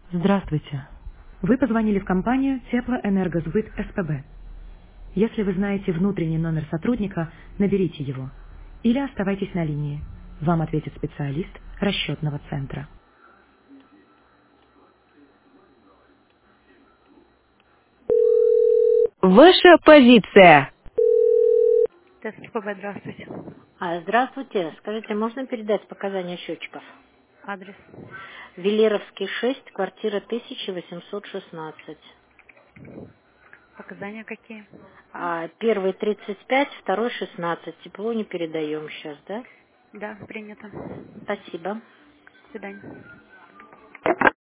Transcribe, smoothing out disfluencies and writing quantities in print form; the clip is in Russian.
Здравствуйте. Вы позвонили в компанию Теплоэнергосбыт СПБ. Если вы знаете внутренний номер сотрудника, наберите его. Или оставайтесь на линии. Вам ответит специалист расчетного центра. Ваша позиция. ТСПБ, здравствуйте. Здравствуйте. Скажите, можно передать показания счетчиков? Адрес. Велеровский 6, квартира 1816. Показания какие? Первый 35, второй 16. Тепло не передаем сейчас, да? Да, принято. Спасибо. До свидания.